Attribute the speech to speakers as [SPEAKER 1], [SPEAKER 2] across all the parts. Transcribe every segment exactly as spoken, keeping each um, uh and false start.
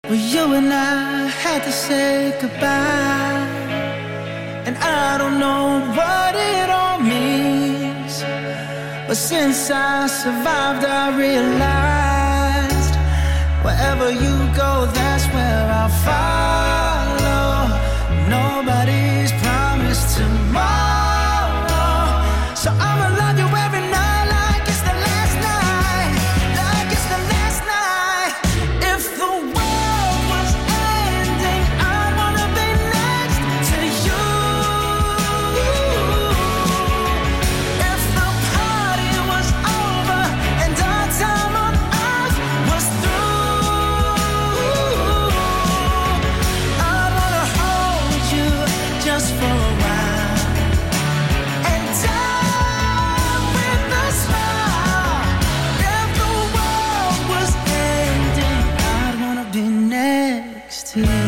[SPEAKER 1] Well, you and I had to say goodbye, and I don't know what it all means, but since I survived I realized wherever you go, that's where I'll follow. Nobody's promised tomorrow, so I'ma love you every night like it's the last night, like it's the last night. If the world was ending, I'd wanna be next to you. If the party was over and our time on earth was through, I'd wanna hold you just for a while and die with a smile. If the world was ending, I'd wanna be next to you.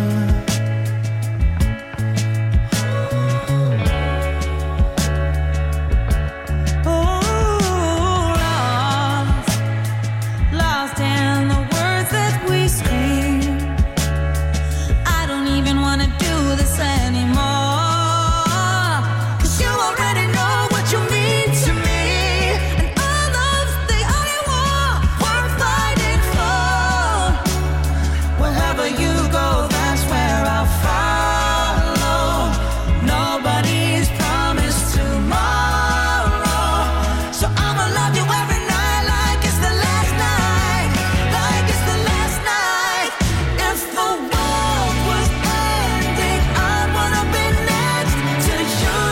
[SPEAKER 2] Lost in the words that we scream. I don't even wanna do this anymore, 'cause you already know what you mean to me, and all love's the only war worth fighting for.
[SPEAKER 1] Wherever you go, that's where I'll follow. Nobody's promised tomorrow, so I'ma love you every night like it's the last night, like it's the last night. If the world was ending, I'd wanna be next to you.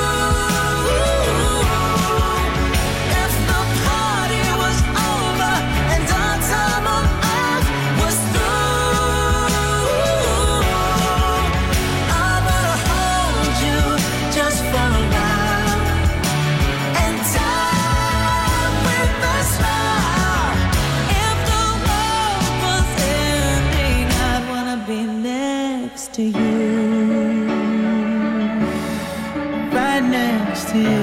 [SPEAKER 1] If the party was over and our time on earth was through, I wanna hold you just for a while and die with a smile.
[SPEAKER 2] If the world was ending, I'd wanna be next to you.
[SPEAKER 1] Right next to you.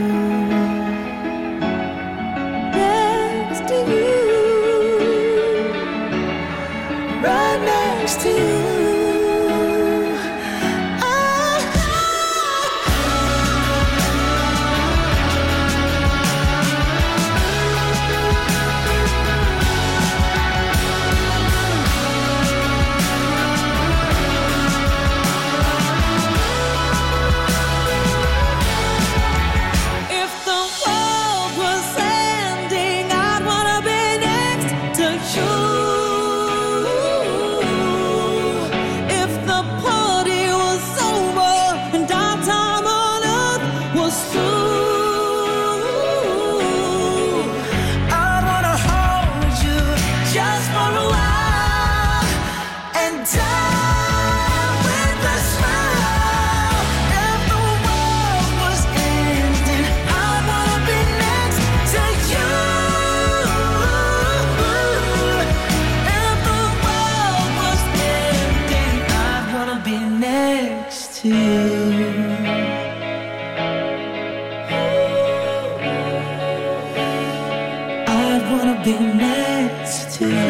[SPEAKER 2] Next to you.
[SPEAKER 1] Right next to you.
[SPEAKER 2] If the world was ending, I'd wanna be next to you. If the party was over and our time on earth was through,
[SPEAKER 1] I wanna hold you just for a while and die with a smile. If the world was ending, I wanna be next to you. If the world was ending, I wanna be next to you. I wanna be next to you.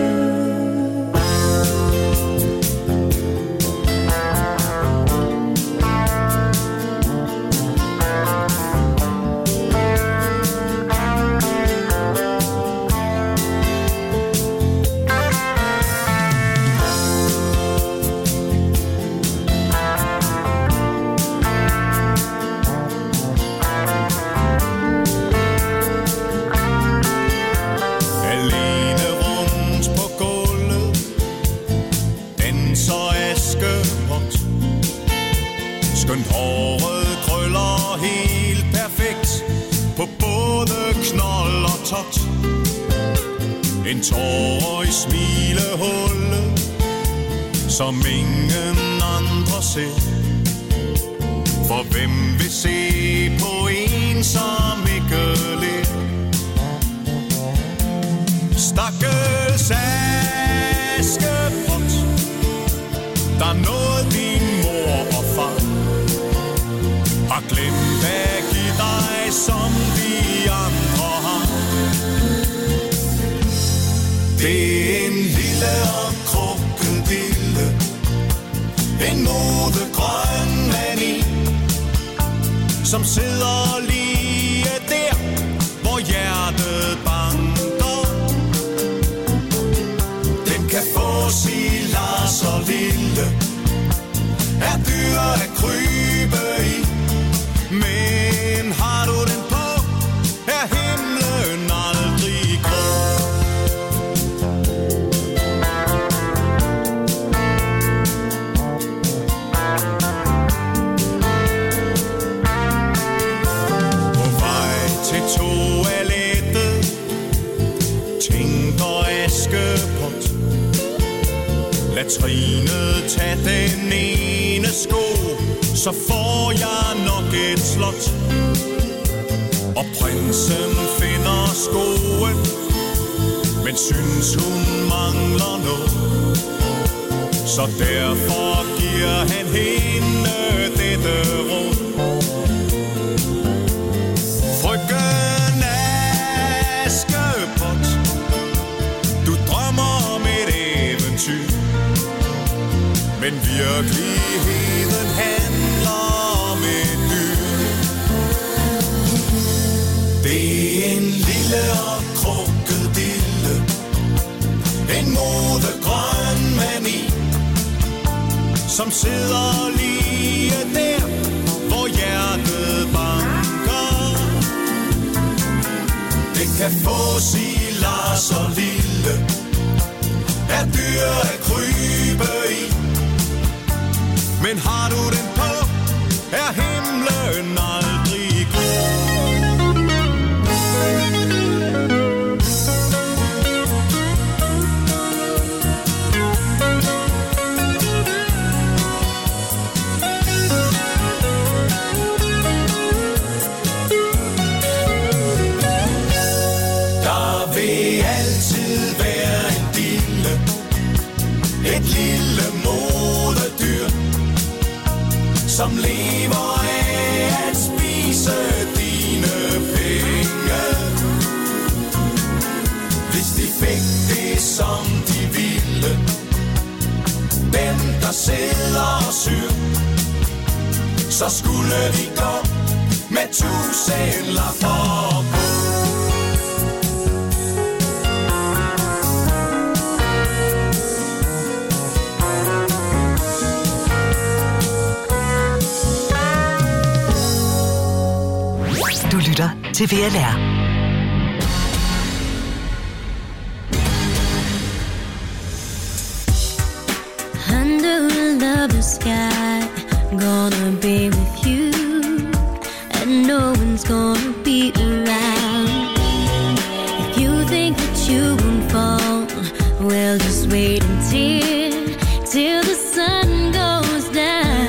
[SPEAKER 3] Alene rundt på gulvet danser Askepot. Skønt håret krøller helt perfekt på både knold og tot. En tår i smilehullet, som ingen andre ser. For hvem vil se på en, som ikke ler? Stakkels Askepot, der nåede din mor og far, har glemt at give dig, som de andre har. Det er en lille og kruk som sidder lige der, hvor hjertet banker. Den kan få sig Lars og Lille, er dyr at krybe i. Men har du den på, er himlen aldrig grå. På vej til toilettet tænker Askepot, lad Trine tage den ene sko, så får jeg nok et slot. Og prinsen finder skoen, men synes hun mangler noget. Så derfor giver han hende dette råd. Frøken Askepot, du drømmer om et eventyr, men virkeligheden handler om et dyr. Det er en lille og krukket dille, en modegrøn mani, som sidder lige der, hvor hjertet banker. Det kan få sig Lars og Lille, er dyr at krybe i. Men har du den på, er himlen aldrig grå. Der vil altid være en dille, et lille modedyr, som lever af at spise dine penge. Hvis de fik det, som de ville, dem der sidder og syr, så skulle de gå med tusindlapper på.
[SPEAKER 4] Du lytter til V L R.
[SPEAKER 5] Under a lover's sky, gonna be with you, and no one's gonna be around. If you think that you won't fall, well, just wait until, till the sun goes down.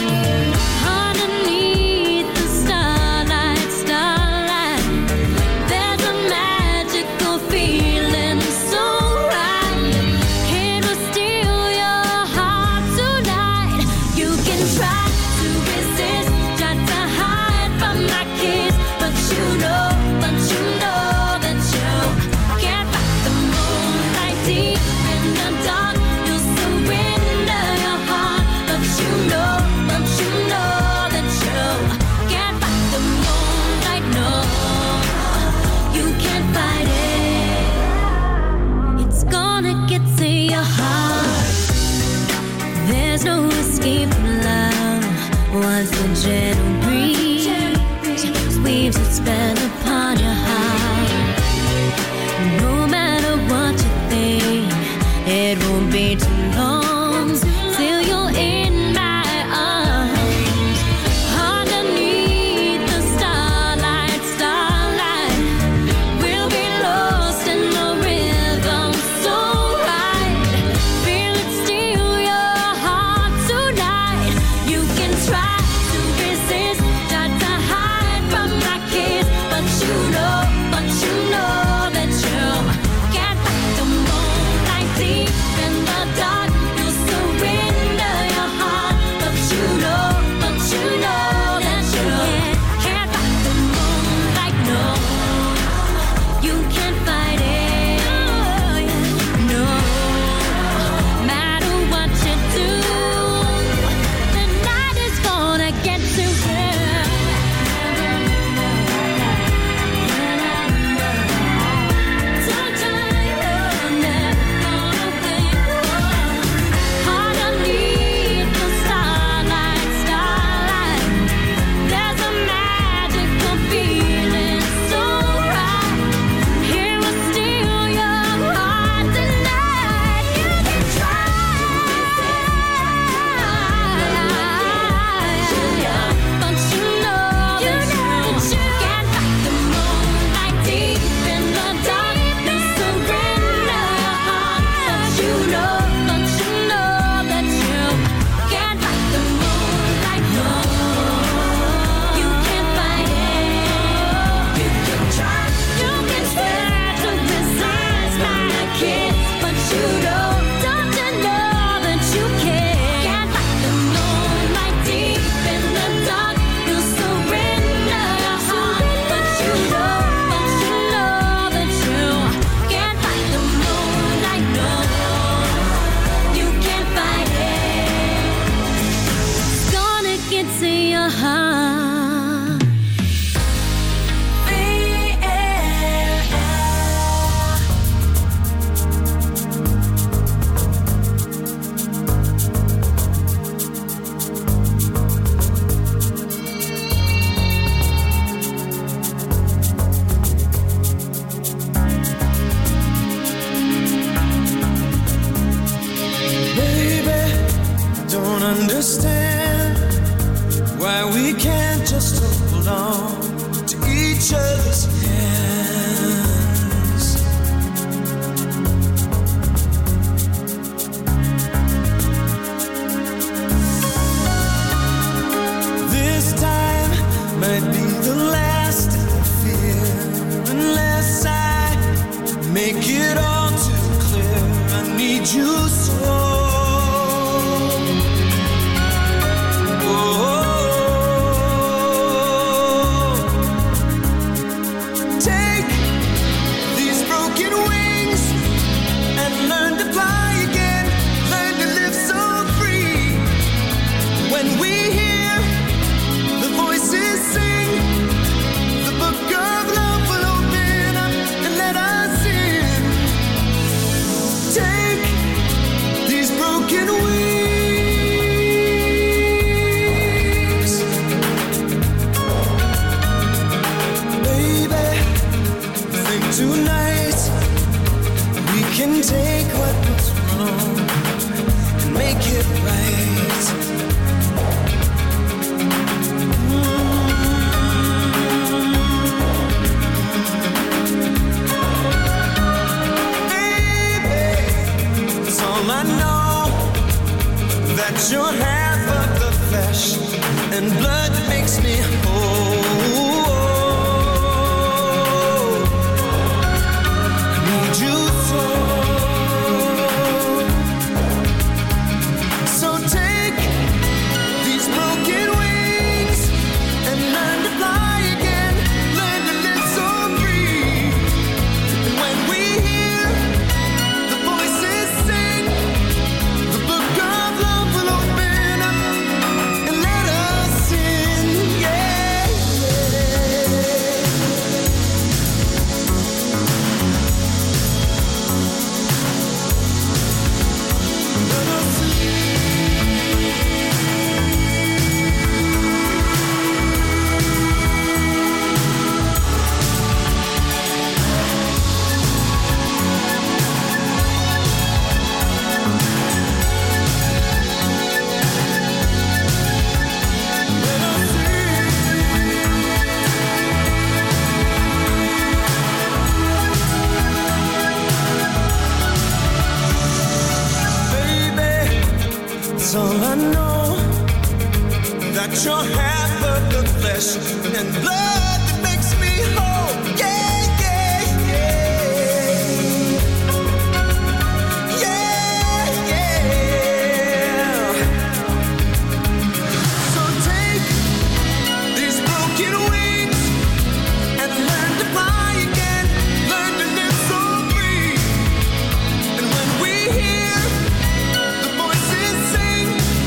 [SPEAKER 5] Once the gentle breeze weaves its spell upon your heart, no matter what you think, it won't be too long till you're in my arms. Underneath the starlight, starlight, we'll be lost in the rhythm so right. Feel it steal your heart tonight. You can try to resist, try to hide from my kiss, but you know, but you know that you can't fight the moonlight deep in the dark. You
[SPEAKER 6] don't understand why we can't just hold on to each other's hands. This time might be the last I fear, unless I make it all too clear. I need you so. Tonight we can take what was wrong and make it right. Mm-hmm. Baby, that's all I know, that you're half of the flesh and blood that makes me whole. All I know, that you're half of the flesh and blood that makes me whole. Yeah, yeah, yeah. Yeah, yeah. So take these broken wings and learn to fly again. Learn to live so free. And when we hear the voices sing,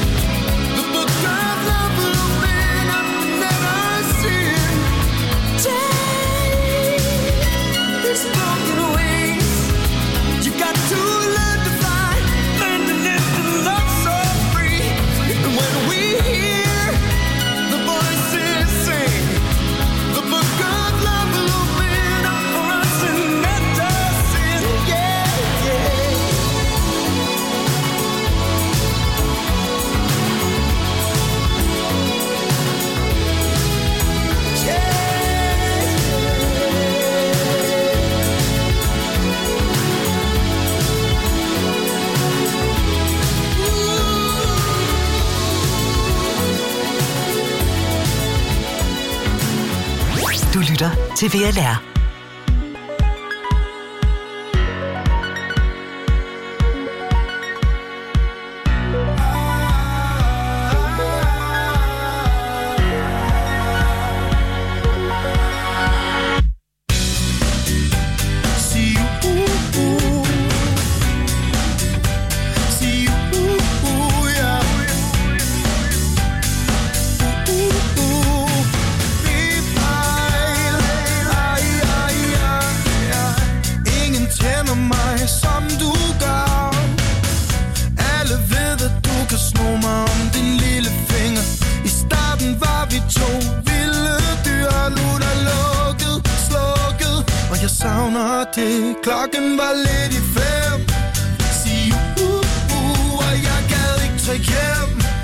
[SPEAKER 4] Du lytter til V L R.
[SPEAKER 6] savner det. Klokken var lidt i fem. Sig uh, uh, og jeg gad ikke trække hjem.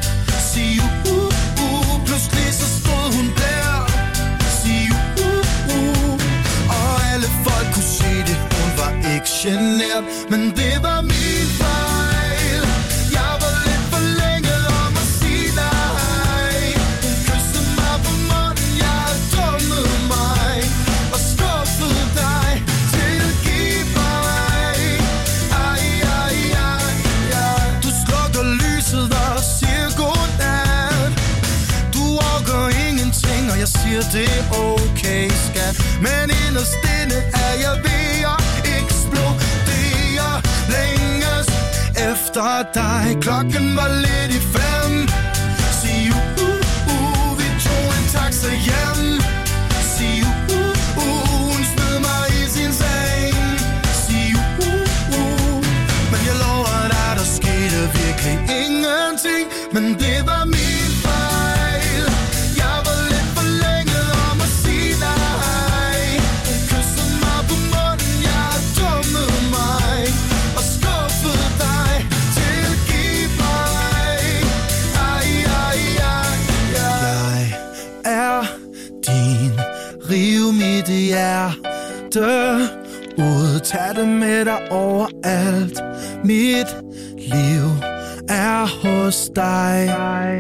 [SPEAKER 3] men det var min fejl. Jeg var lidt for længe om at sige nej. Hun kyssede mig på munden, jeg dummede mig og skuffede dig. Tilgiv mig. Ej, ej, ej, ej. Du slukker lyset og siger godnat. Du orker ingenting, og jeg siger det er okay, skat. Men inderst inde er jeg ved at eksplodere. Længes efter dig. Klokken var lidt i fem. Sig uh, uh, uh, vi tog en taxa hjem. Sig uh, uh, uh, hun smed mig i sin seng. Sig uh, uh, uh, men jeg lover dig, der skete virkelig ingenting. Men det var min fejl. Jeg var lidt for længe om at sige nej. Hun kyssede mig på munden, jeg dummede mig og skuffede dig. Tilgiv mig. Ej, ej, ej, ej. Jeg er din. Riv mit hjerte ud. Tag det med dig overalt. Mit liv er hos dig,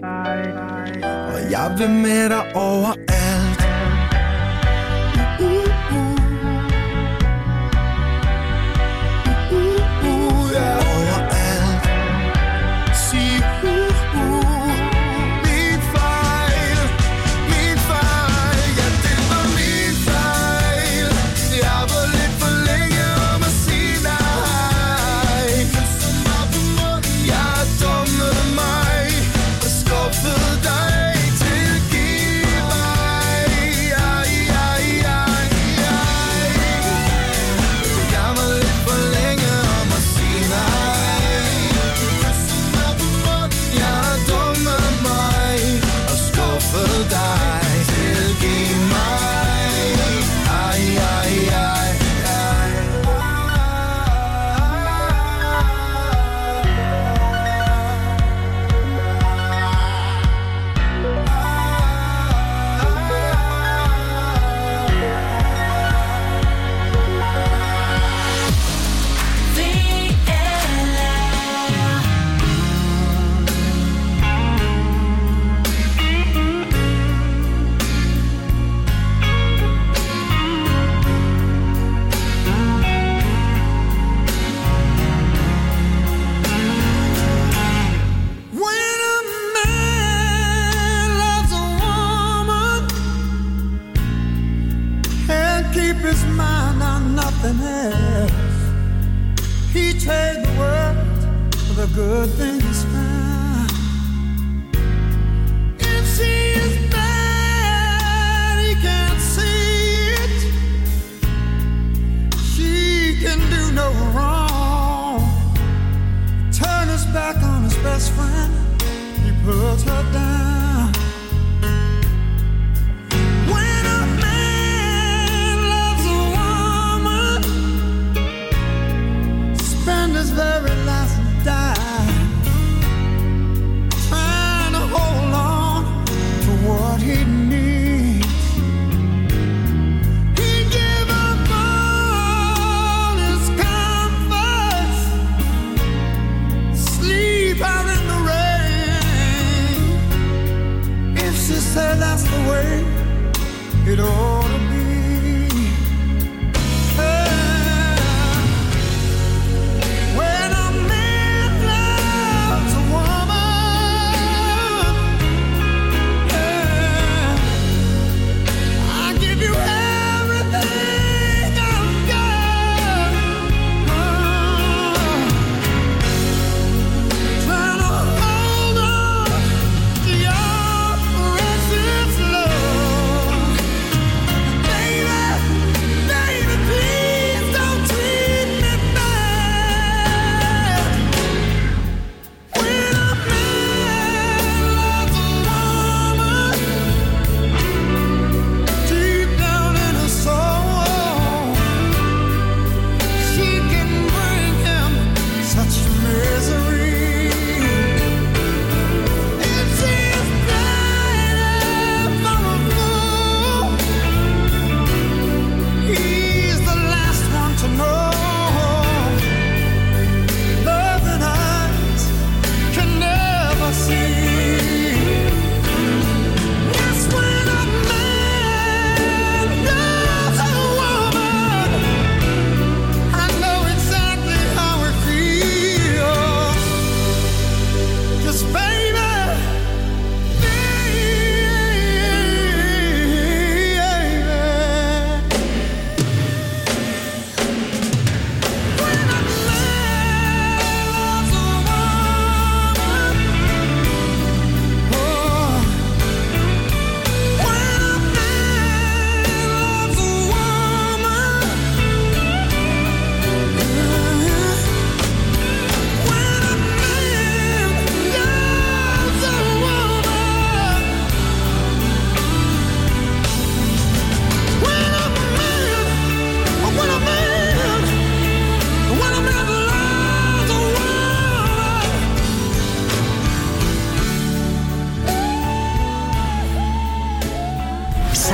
[SPEAKER 3] og jeg vil med dig overalt. Uh, uh, uh, uh, uh, yeah. Overalt. Sig uh, uh, min fejl, min fejl. Ja, det var min fejl. Jeg var lidt for længe om at sige nej. Kyssede mig på munden, jeg dummede mig og skuffede dig. Tilgiv mig. Ej, ej, ej, ej. Jeg var lidt for længe om at sige nej. Kyssede mig på munden, jeg dummede mig og skuffede dig. Tilgiv mig. Ej, ej, ej, ej. When a man loves a woman, can't keep his mind on nothing else. He trades the world for the good things found. If she is bad, he can't see it. She can do no wrong. Turn his back on his best friend, he puts her down. When a man loves a woman, spend his very last dime trying to hold on to what he needs. He give up all his comforts, sleep out in the rain. If she said that's the way it ought to be. Yeah. When a man loves a woman, yeah, I give you everything I've got. Oh, trying to hold on to your precious love.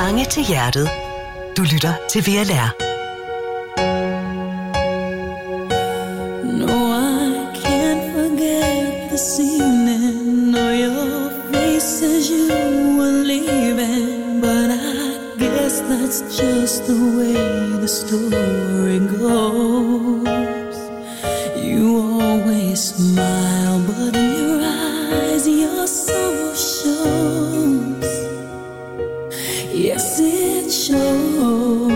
[SPEAKER 4] Sange til hjertet. Du lytter til V L R.
[SPEAKER 2] No, I can't forget this evening or your face as you were leaving, but I guess that's just the way the story goes. You always smile, but in your eyes your soul shows. Yes, it shows.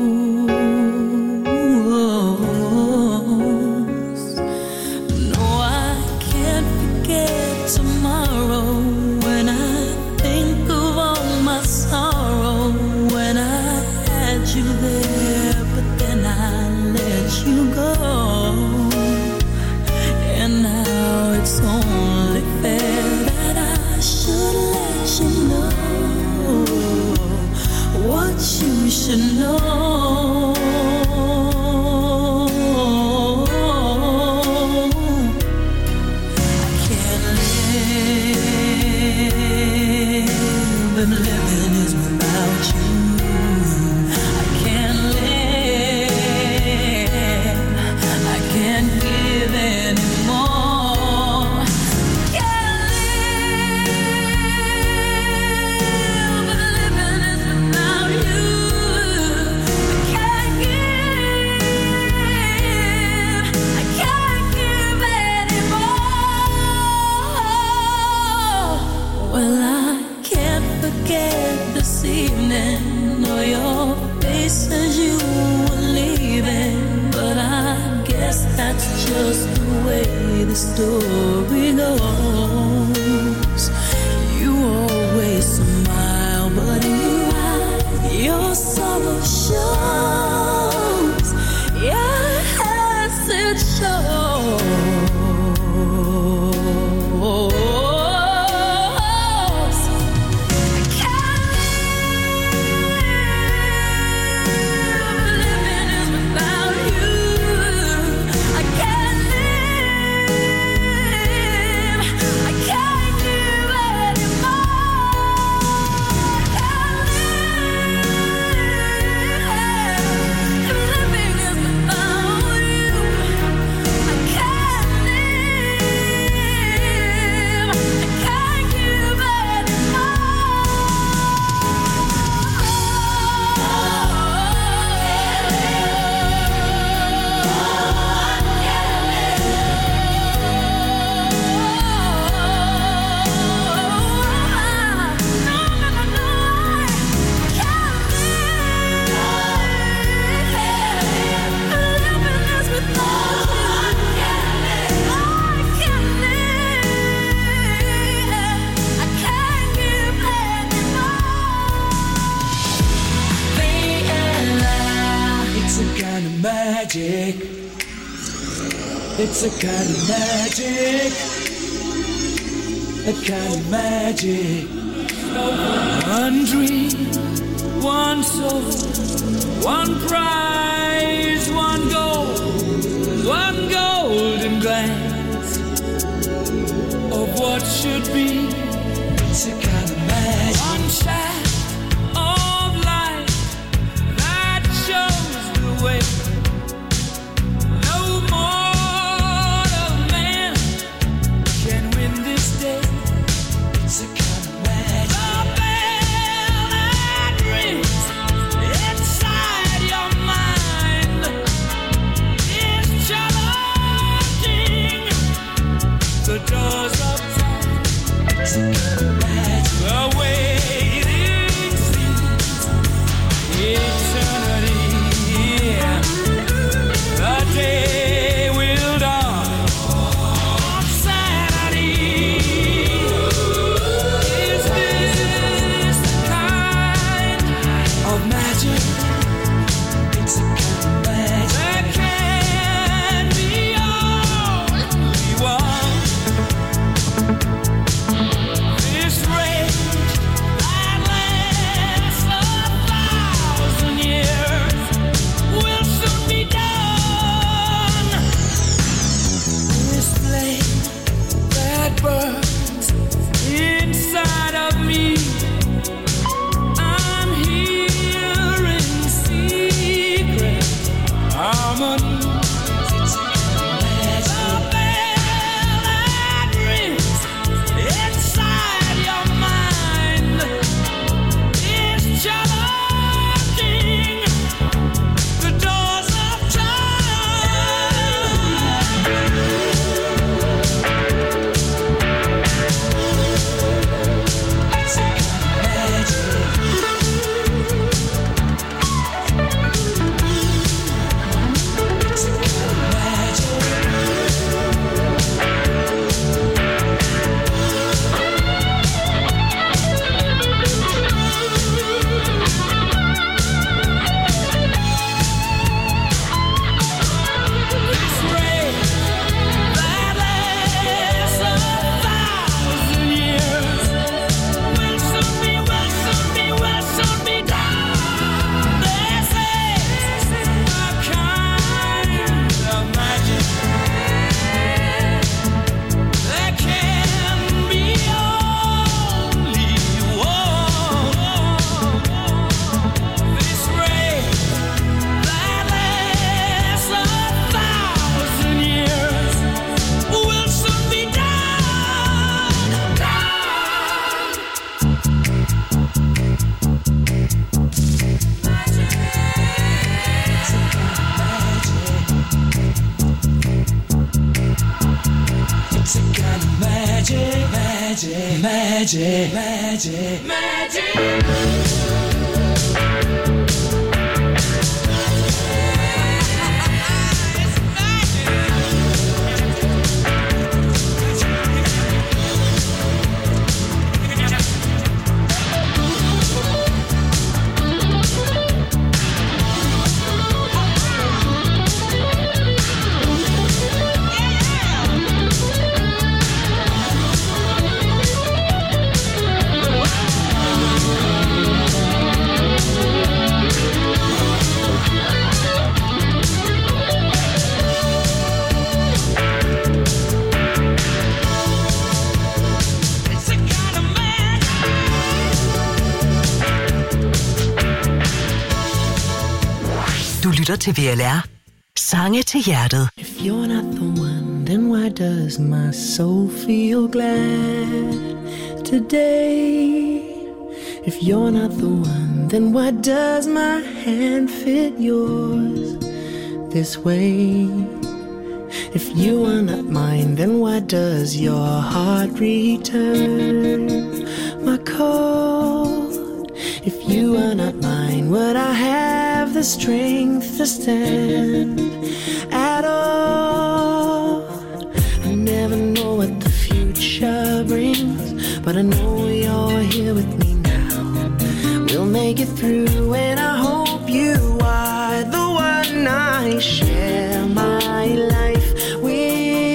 [SPEAKER 2] No, I can't forget tomorrow when I think of all my sorrow. When I had you there, but then I let you go. And now it's only fair that I should let you know what you should know. I can't live if living is without you. I can't live, I can't give anymore. Can't live if living is without you. I can't give, I can't give anymore. Well, I can't forget this evening or your face as you were leaving, but I guess that's just the way the story goes. You always smile, but in your eyes your sorrow shows. Yes, it shows. I can't live, living is without you. I can't live, I can't give anymore. I can't live, living is without you. I can't live, I can't give
[SPEAKER 7] It's a kind of magic. It's a kind of magic. A kind of magic. One dream, one soul, one prize, one goal, one golden glance of what should be. It's a kind of magic. One shaft of light that shows the way. No mortal man can win this day. It's a kind of magic. The bell that rings inside your mind is challenging the doors of time. It's a kind of magic. The waiting seems eternity. The day will dawn on Saturday. Is this the kind of magic? It's a kind of magic. There can be only one. This rage that lasts a thousand years will soon be done. This flame that burns inside of me, I'm here. magic, magic, magic, magic.
[SPEAKER 4] Du lytter til V L R. Sange til hjertet.
[SPEAKER 8] If you're not the one, then why does my soul feel glad today? If you're not the one, then why does my hand fit yours this way? If you are not mine, then why does your heart return my call? If you are not mine, would I have the strength to stand at all? I never know what the future brings, but I know you're here with me now. We'll make it through, and I hope you are the one I share my life with.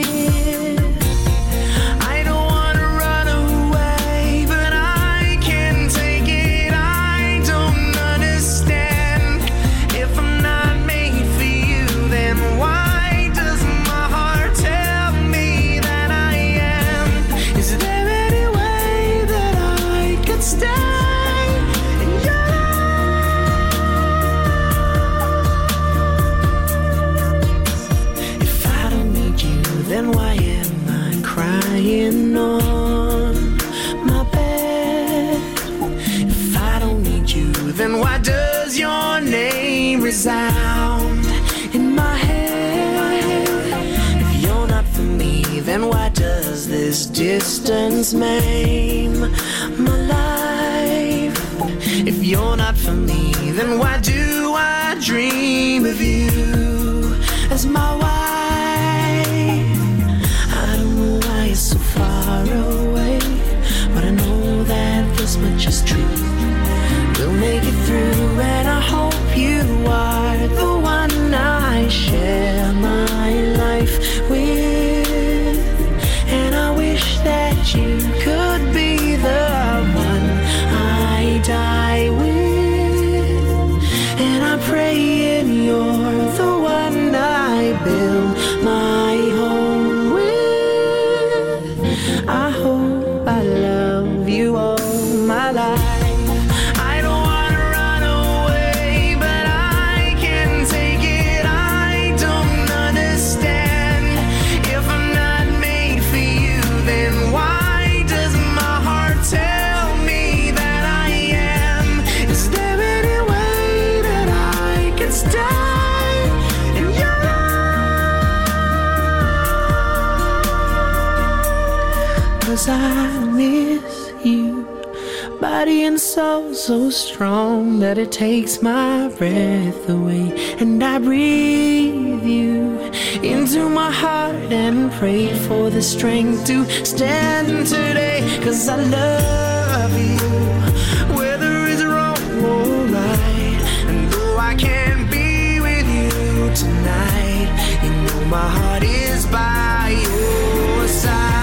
[SPEAKER 8] Crying on my bed. If I don't need you, then why does your name resound in my head? If you're not for me, then why does this distance maim my life? If you're not for me, then why do I dream of you as my wife? So far away, but I know that this much is true. We'll make it through, and I hope you are the one I share my life with. And I wish that you could be the one I die with. And I pray and you're the one I build my home with. I hope I love you all my life. I don't wanna run away, but I can't take it. I don't understand. If I'm not made for you, then why does my heart tell me that I am? Is there any way that I can stay in your life? 'Cause I miss you, body and soul so strong that it takes my breath away. And I breathe you into my heart and pray for the strength to stand today. 'Cause I love you, whether it's wrong or right. And though I can't be with you tonight, you know my heart is by your side.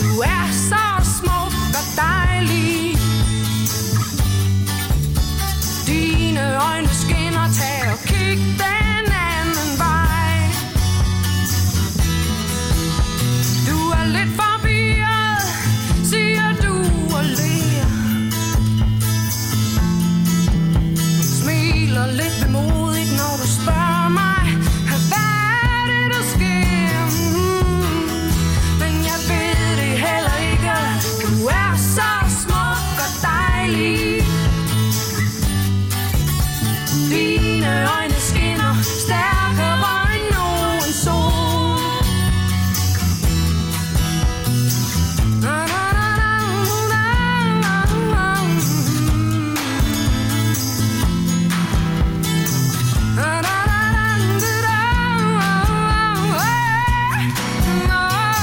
[SPEAKER 9] Du er så smuk og dejlig. Dine øjne skinner, tag og kig den anden vej. Du er lidt forvirret, siger du og ler. Smiler lidt vemodigt, når du spørger mig, hvad er det, der sker? Mm. Men jeg ved det heller ikke. Du er så smuk og dejlig. Dine øjne skinner stærkere end nogen sol. Na, na, na, na, na, na. Na, na, na, na, na.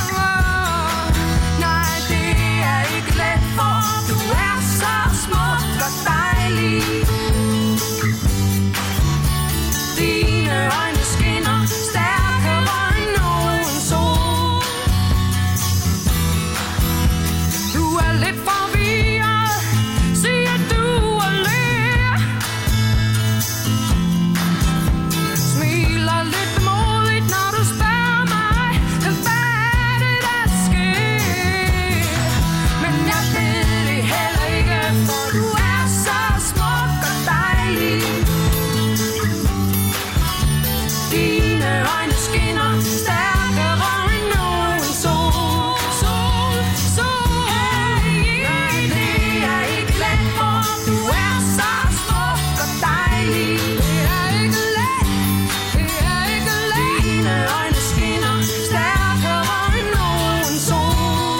[SPEAKER 9] Nej, det er ikke let, for du er så smuk og dejlig. Dine øjne skinner stærkere end nogen sol. Du er lidt forvirret, siger du og ler. Smiler lidt vemodigt, når du spørger mig, hvad er det, der sker? Men jeg ved det heller ikke, for du er så smuk og dejlig. Dine øjne skinner stærkere end nogen sol. Sol, sol. Nej, det er ikke let, for du er så smuk og dejlig. Det er ikke let, det er ikke let. Dine øjne skinner stærkere end nogen sol.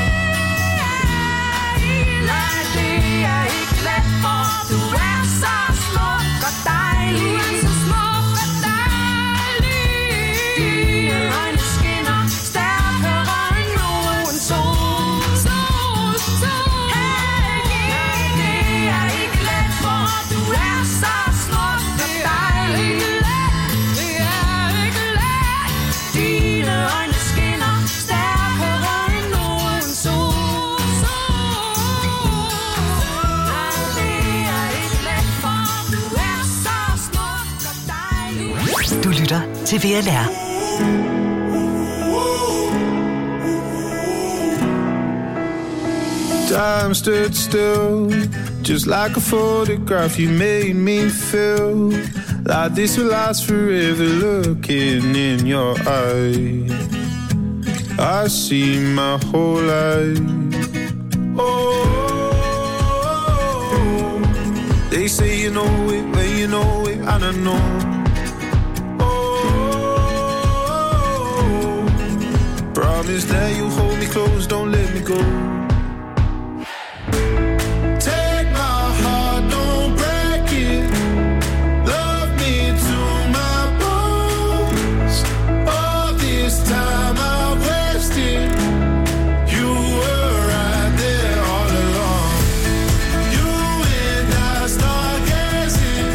[SPEAKER 9] Nej, det er ikke let, for du er så smuk og dejlig. Du er så smuk og dejlig. Dine øjne skinner stærkere end nogen sol. Sol, sol. Nej, det er ikke let, for du er så smuk og dejlig. Det er ikke let. Dine øjne skinner stærkere end nogen sol. Nej, det er ikke let, for du er så smuk og dejlig.
[SPEAKER 4] Du lytter til V L R.
[SPEAKER 10] Time stood still, just like a photograph. You made me feel like this will last forever. Looking in your eyes, I see my whole life. Oh, they say you know it, when you know it, and I know. Oh, promise that you hold me close, don't let me go. Take my heart, don't break it. Love me to my bones. All this time I wasted. You were right there all along. You and I stargazing,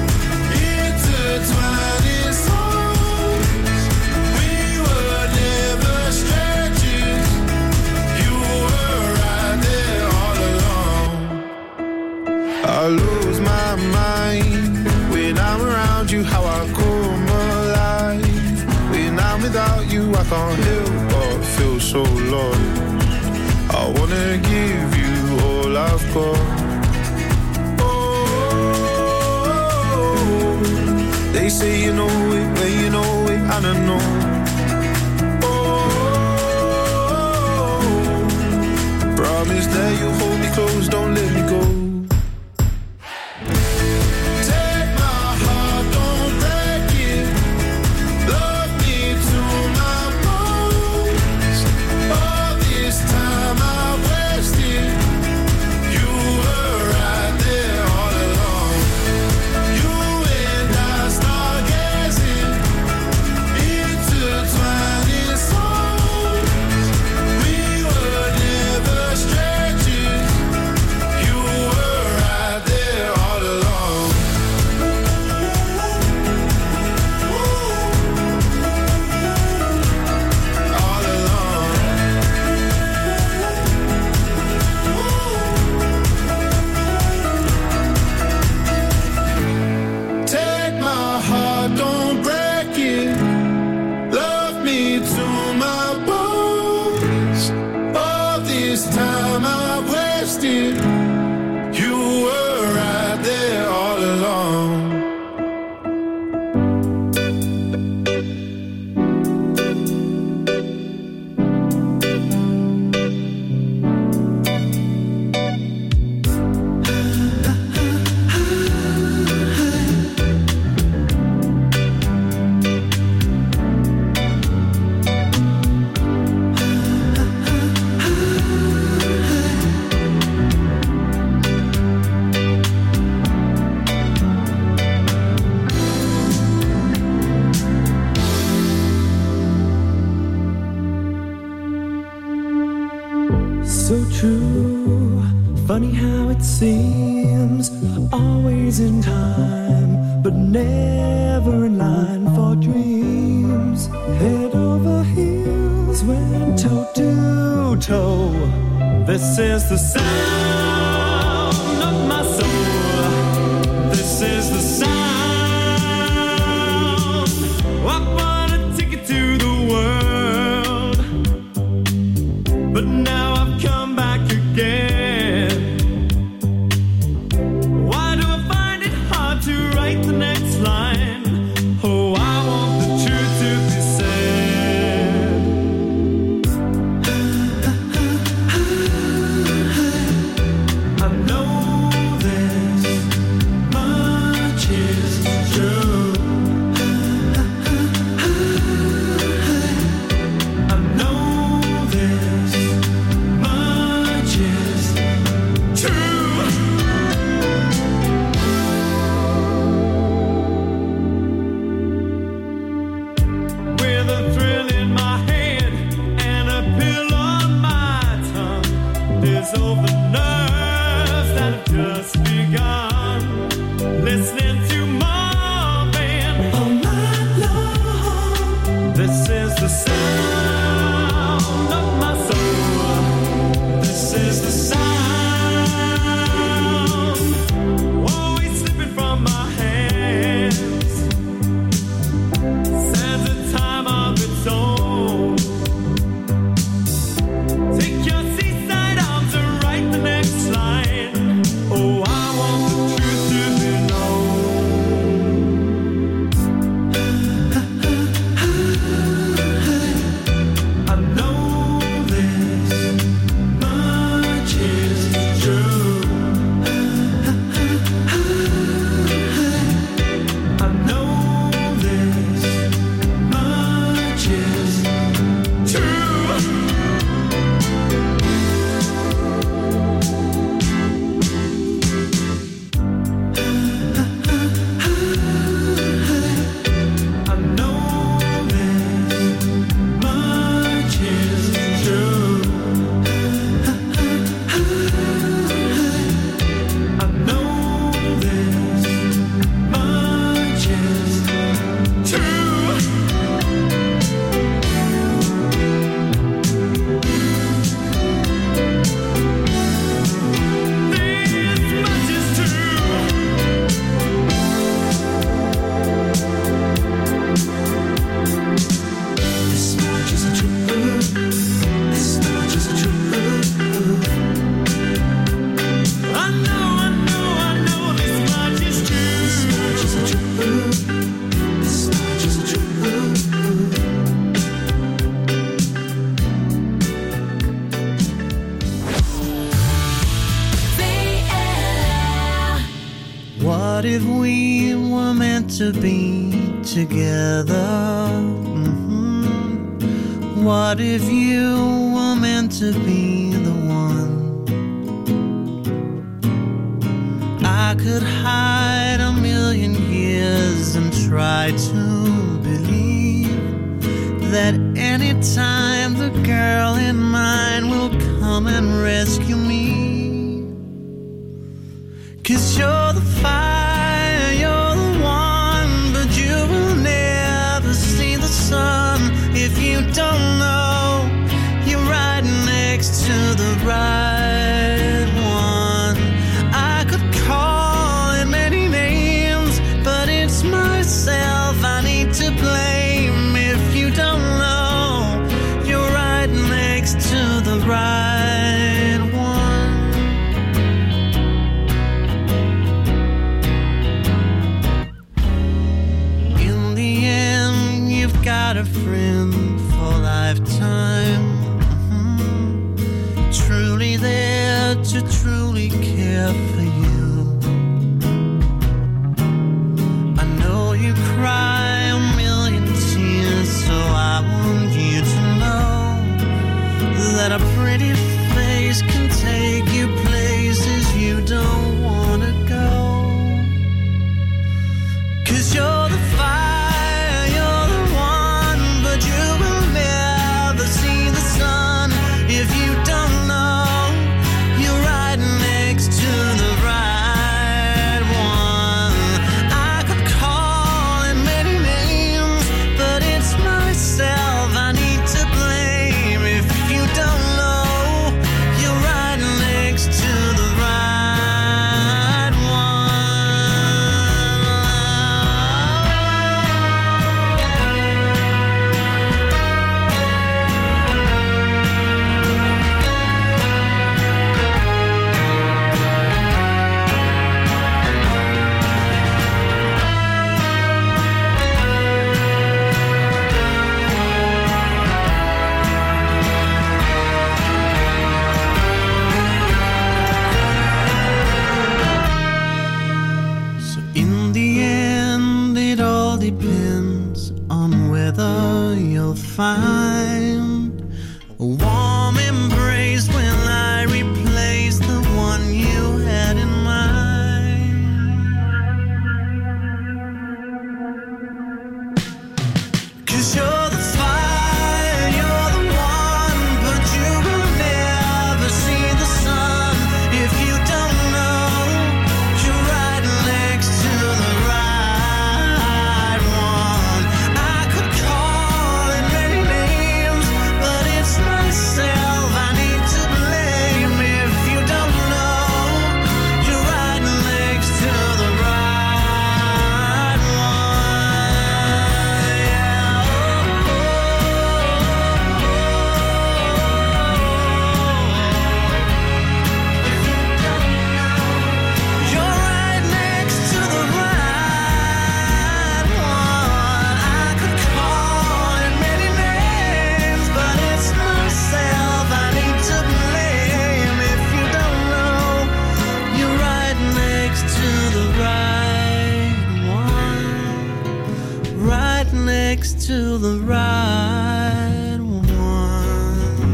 [SPEAKER 10] intertwining souls. We were never strangers. You were right there all along. I lose my mind when I'm around you. How I come alive when I'm without you. I can't help but feel so lost. I wanna give you all I've got. Oh, they say you know it, when you know it, and I know. Oh, promise that you hold me close, don't let me go. Take my heart, don't break it. Love me to my bones. All this time I wasted. You were right there all along. You and I stargazing, intertwining this time I wasted. You were right there all along.
[SPEAKER 8] So true, funny how it seems, always in time, but never in line for dreams. Head over heels, went toe to toe. This is the sound of my soul. This is the sound. I want a ticket to the world, but now I've come back again. Why do I find it hard to write the next line? Oh, I want the truth to be said. I know this much is true. I know this much is true. With a thrill in my head and a pill on my tongue, there's over nerves that have just begun. Listening to Marvin all night long. This is the sound of my soul. This is the sound. Always slipping from my hands. Stands a time of its own. Take your seaside arms and write the next line. Oh, I want the truth to be known. I know this much is true. I know this much is true. I know this much is true. I know this much is true. This much is true. This much is true. This much is true. I know, I know, I know this much is true. This much is true. This much is true.
[SPEAKER 1] What if we were meant to be together? Mhm. What if you were meant to be the one? I could hide a million years and try to believe that anytime the girl in mine will come and rescue me. 'Cause you're the fire, you're the one, but you will never see the sun if you don't know you're right next to the right one. I could call it many names, but it's myself I need to blame if you don't know you're right next to the right to truly care for you. I know you cry a million tears, so I want you to know that a pretty face can take you places you don't wanna go. 'Cause you're the fire, you're the one, but you will never see the sun if you don't know you're right next to the right one. I could call it many names, but it's myself I need to blame if you don't know you're right next to the right In the end, it all depends on whether you'll find a warm embrace when I replace the one you had in mind. 'Cause you're the fire, you're the one, but you will never see the sun if you don't know you're right next to the right one. I could call it many names, but it's myself I need to blame if you don't know you're right next to the right one. You're right next to the right one. I could call it many names, but it's myself I need to blame if you don't know you're right next to the right one. Right next to the right one.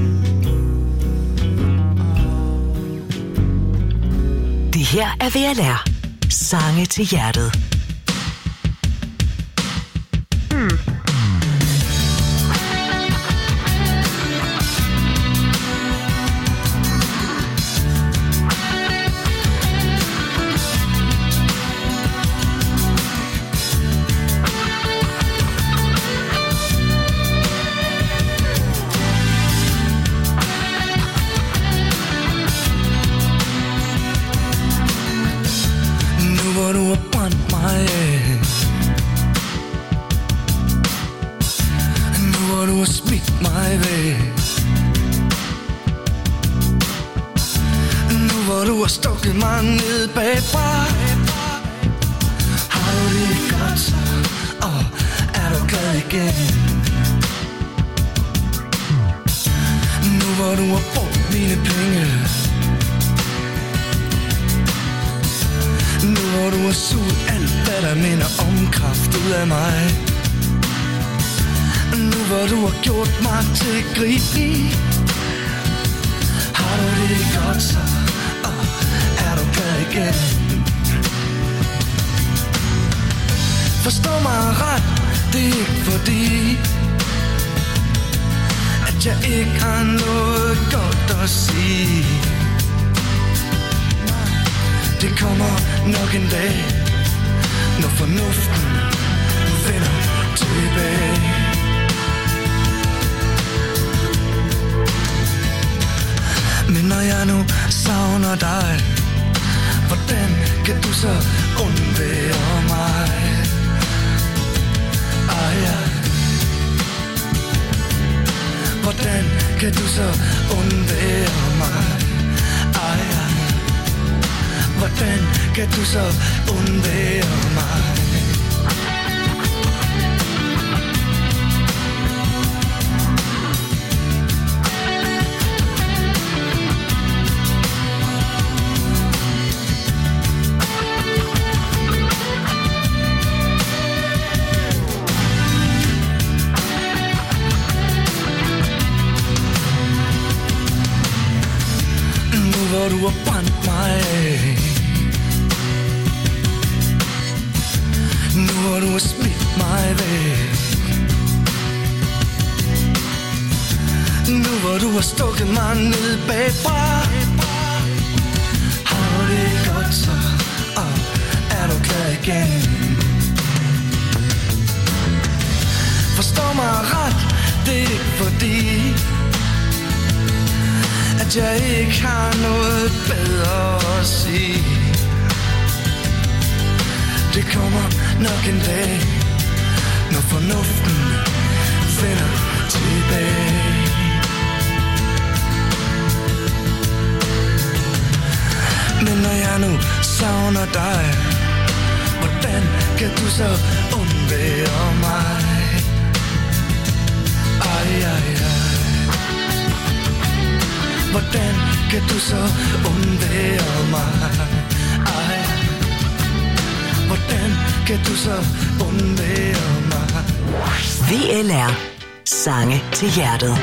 [SPEAKER 4] Det her er V L R. Sange til hjertet.
[SPEAKER 6] Nu hvor du har brændt mig af, nu hvor du har smidt mig væk, nu hvor du har stukket mig ned bagfra, har du det godt så, og er du glad igen? Nu hvor du har brugt mine penge, nu hvor du har suget alt, hvad der minder om kraft ud af mig, nu hvor du har gjort mig til grib i, har du det godt så, og er du glad igen? Forstå mig ret, det er ikke fordi, at jeg ikke har noget godt at sige. Det kommer nok en dag, når fornuften vender tilbage. Men når jeg nu savner dig, hvordan kan du så undvære mig? Ej, ej. Hvordan kan du så undvære mig? Ej, ej. Hvordan kan du så undvære mig?
[SPEAKER 11] hvor du har brændt mig af. Nu hvor du har smidt mig væk. Nu hvor du har stukket mig ned bagfra. Har du det godt så, og er du klar igen? Forstå mig ret, det er ikke fordi at jeg ikke har noget bedre at sige. Det kommer nok en dag, når fornuften finder tilbage. Men når jeg nu savner dig, hvordan kan du så undvære mig? Ej, ej, ej. Hvordan kan du så undvære mig? Ej. Hvordan kan du så undvære mig?
[SPEAKER 4] V L R. Sange til hjertet.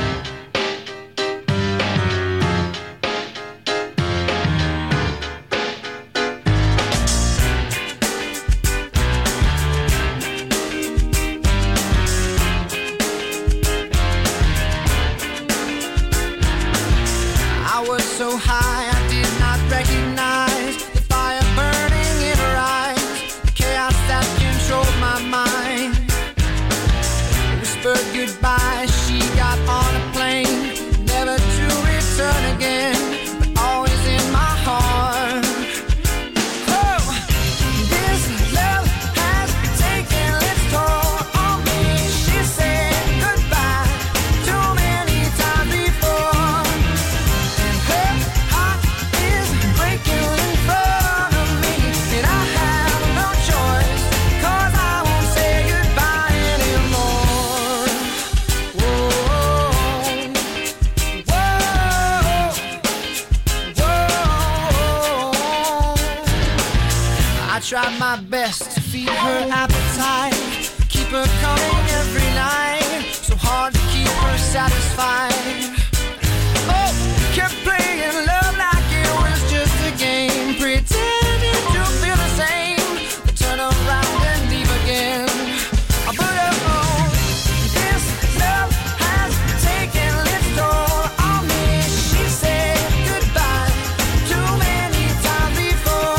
[SPEAKER 12] Tried my best to feed her appetite, keep her coming every night, so hard to keep her satisfied. Oh, kept playing love like it was just a game, pretending to feel the same, but turn around and leave again. I put her on. This love has taken its toll on me. She said goodbye too many times before.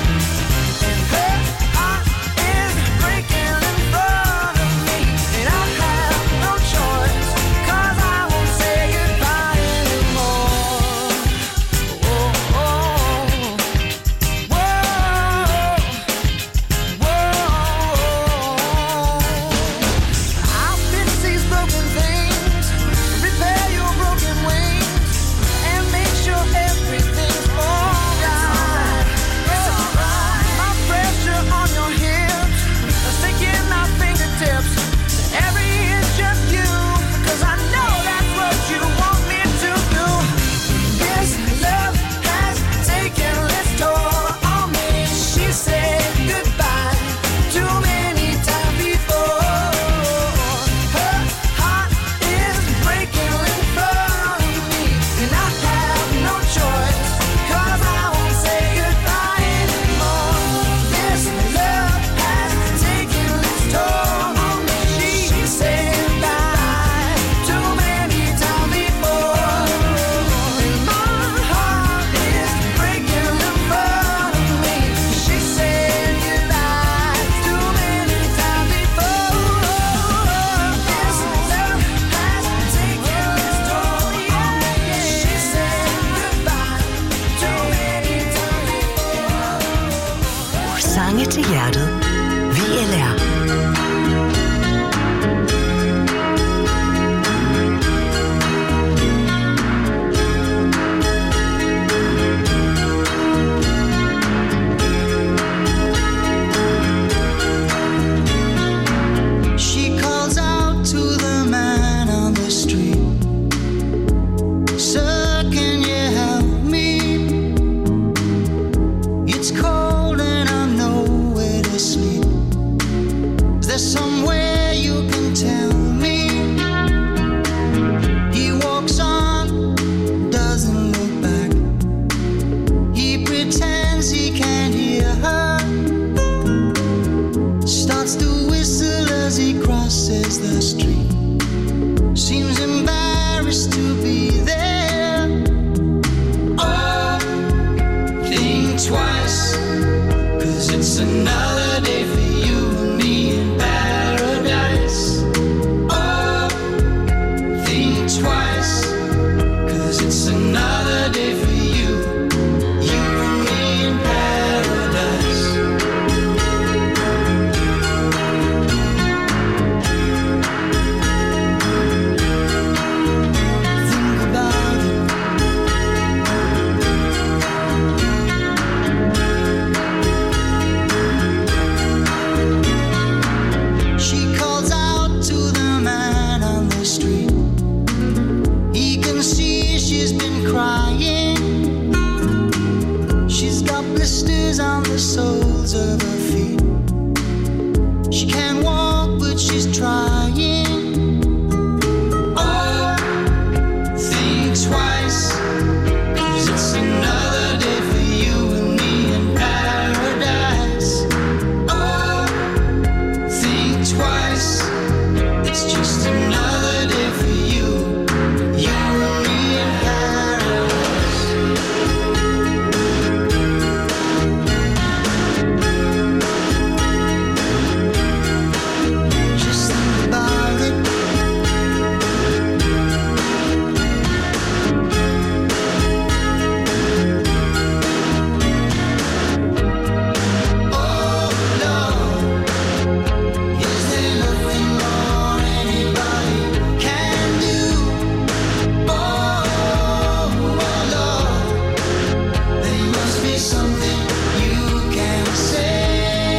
[SPEAKER 4] Sange til hjertet. V L R.
[SPEAKER 13] It's cold and I'm nowhere to sleep.
[SPEAKER 1] it's another day for you and me in paradise. Oh, think twice, 'cause it's another day for you, you and me in paradise. Think about it. She calls out to the man on the street. He can see she's been crying. She's got blisters on the soles of her feet. She can't walk, but she's trying. Oh, think twice, 'cause it's another day for you and me in paradise. Oh, think twice, it's just another day for you, you and me in paradise. Just think about it. Oh Lord, is there nothing more anybody can do? Oh, oh Lord, there must be something you can say.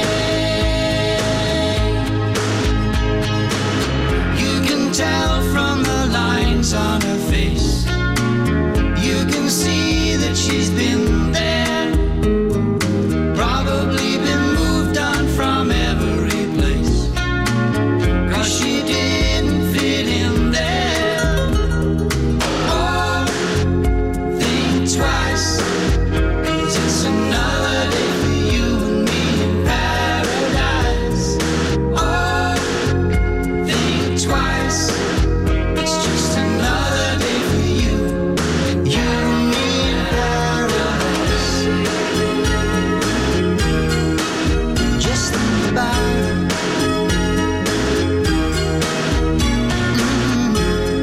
[SPEAKER 1] You can tell from the lines on her face. You can see that she's been there. Probably been moved on from every place, 'cause she didn't fit in there. Oh, think twice, 'cause it's another day for you and me in paradise. Oh, think twice, it's just another day for you, you and me in paradise. Just think about it. Mm.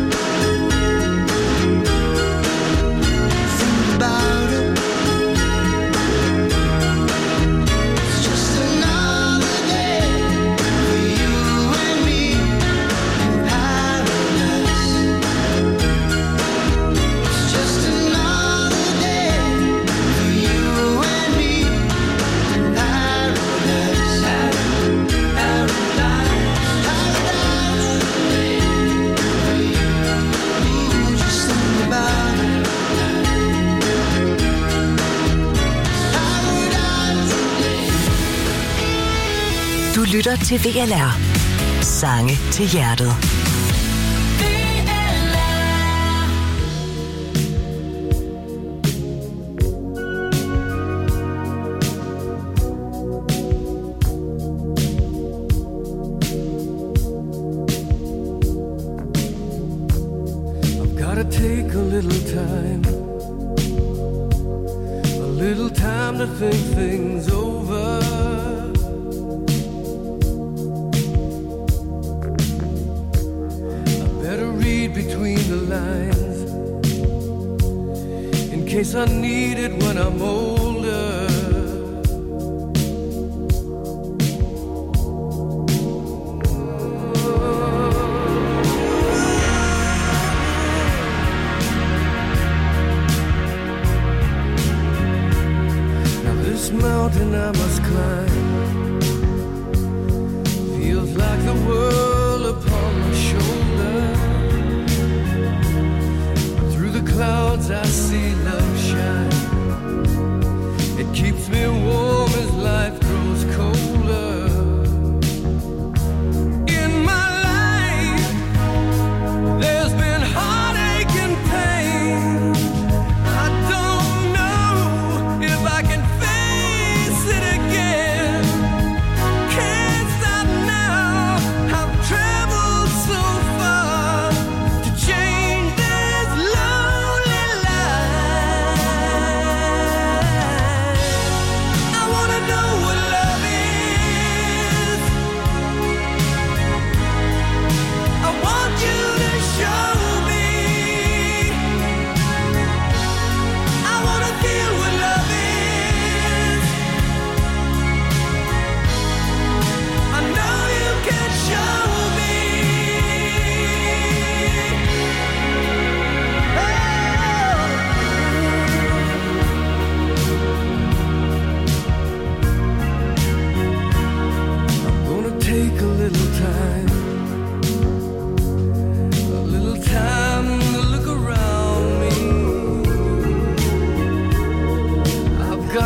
[SPEAKER 1] Think about it. It's just another day for you and me in paradise. It's just another day for you and me in paradise. Paradise, paradise, for you. Ooh, just think about it. Paradise.
[SPEAKER 4] Du lytter til V L R. Sange til hjertet.
[SPEAKER 11] I've gotta take a little time, a little time to think things over. I better read between the lines, in case I need it when I'm older. Now this mountain I must climb feels like the world upon my shoulder. Through the clouds I see love shine. It keeps me warm as life grows colder. In my life there's been heartache and pain. I don't know if I can face it again.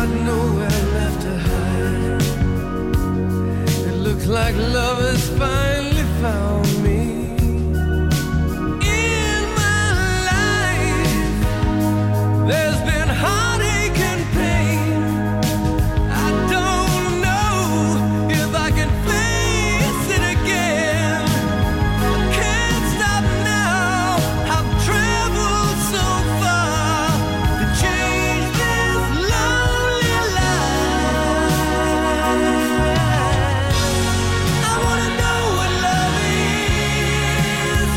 [SPEAKER 11] got nowhere left to hide. It looks like love has finally found me. In my life, there's been heartache and pain. I don't know if I can face it again. I can't stop now. I've traveled so far to change this lonely life. I wanna know what love is.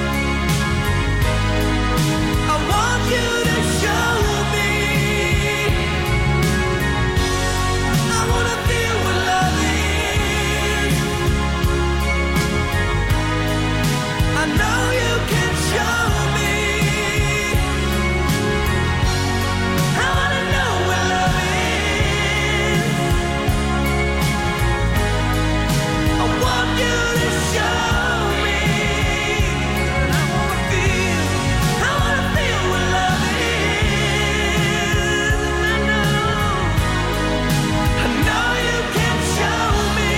[SPEAKER 11] I want you to show me. I wanna feel what love is. I know you can show me. I wanna know what love is. I want you to show me. I wanna feel, I wanna feel what love is. I know, I know you can show me.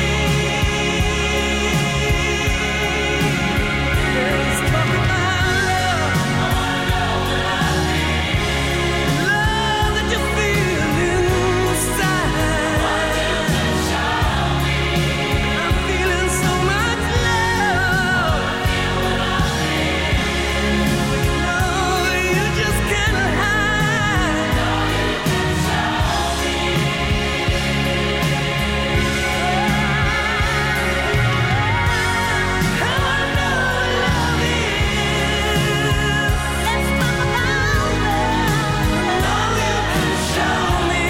[SPEAKER 11] Let's talk about love. I wanna know what love is. Love that you feel inside. I'm feeling so much love. No, you just can't hide. I wanna know what love is. Let's talk about love. I know you can show me.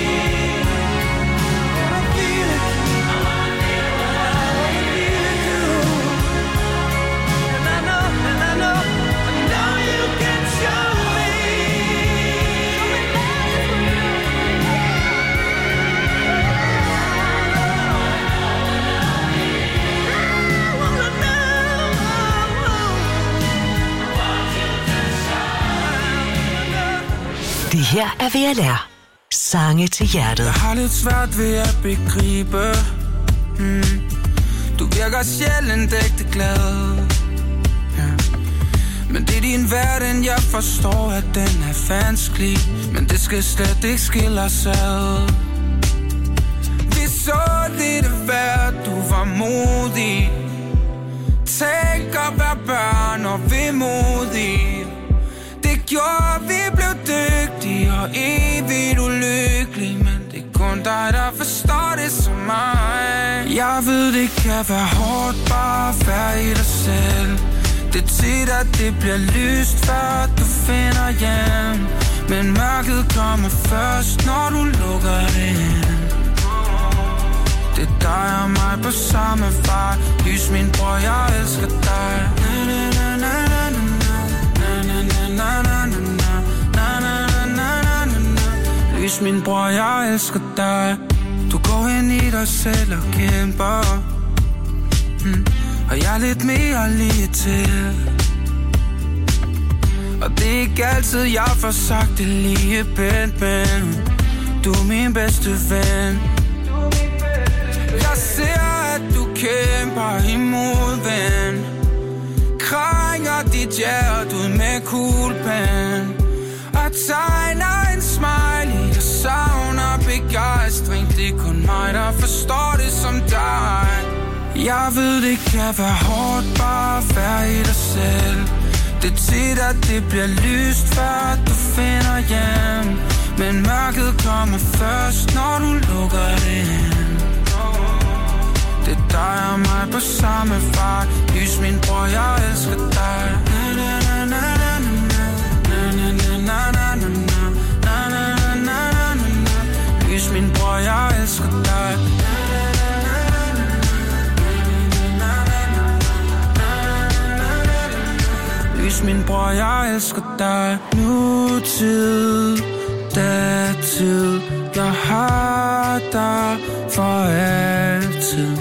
[SPEAKER 11] I wanna feel it. I wanna feel it. I wanna feel it too. And I know, and I know, I know you can show me. I wanna know.
[SPEAKER 4] Det her er V L R. Sange til hjertet.
[SPEAKER 13] Jeg har lidt svært ved at begribe. hmm. Du virker sjældent ægte glad. Ja. Men det er din verden, jeg forstår, at den er vanskelig. Men det skal slet ikke skille os ad. Vi så lidt af hvert, du var modig. Tænk at være børn og vemodig. Det gjorde, vi blev dygtige og evigt ulykkelige. Men det er kun dig, der forstår det som mig. Jeg ved, det kan være hårdt bare at være i dig selv. Det er tit, at det bliver lyst, før du finder hjem. Men mørket kommer først, når du lukker det ind. Det er dig og mig på samme vej. Lys min bror, jeg elsker dig. Na, na, na, na, na, na. Na, na, na, na, na, na, na, na, na, na. Lys min bror, jeg elsker dig. Du går ind i dig selv og kæmper. hmm. Og jeg er lidt mere lige til. Og det er ikke altid, jeg får sagt det lige pænt, men du er min bedste ven. Jeg ser, at du kæmper imod, ven. Krænger dit hjerte ud med kuglepen. Og tegner en smiley. Jeg savner begejstring. Det er kun mig, der forstår det som dig. Jeg ved, det kan være hårdt bare at være i dig selv. Det er tit, at det bliver lyst, før du finder hjem. Men mørket kommer først, når du lukker det ind. Det er dig og mig på samme vej. Lys min bror, jeg elsker dig. Na na na na na na na na na na na na na na na. Lys min bror, jeg elsker dig. Lys min bror, jeg elsker dig. Nutid, datid, jeg har dig for altid.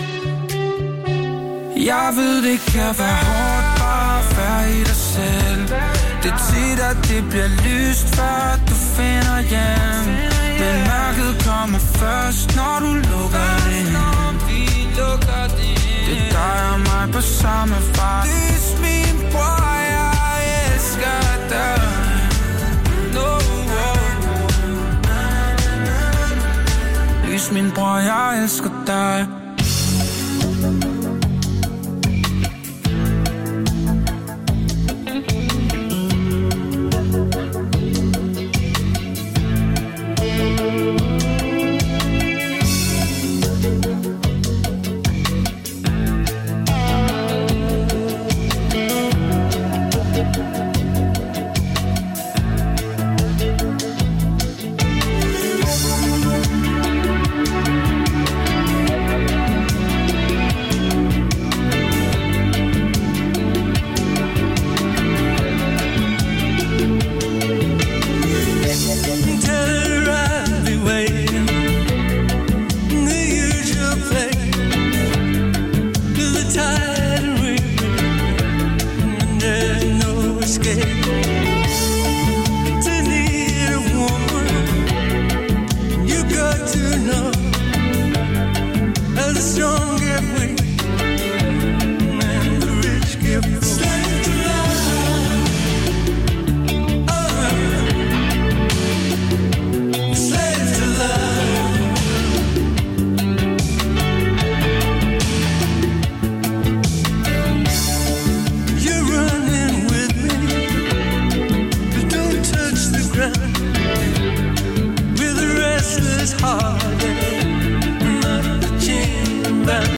[SPEAKER 13] Jeg ved, det kan være hårdt bare at være i dig selv. Det er tit, at det bliver lyst, før du finder hjem. Men mørket kommer først, når du lukker det. Det er dig og mig på samme fart. Lys min bror, jeg elsker dig. No, lys min bror, jeg elsker dig.
[SPEAKER 11] With a restless heart.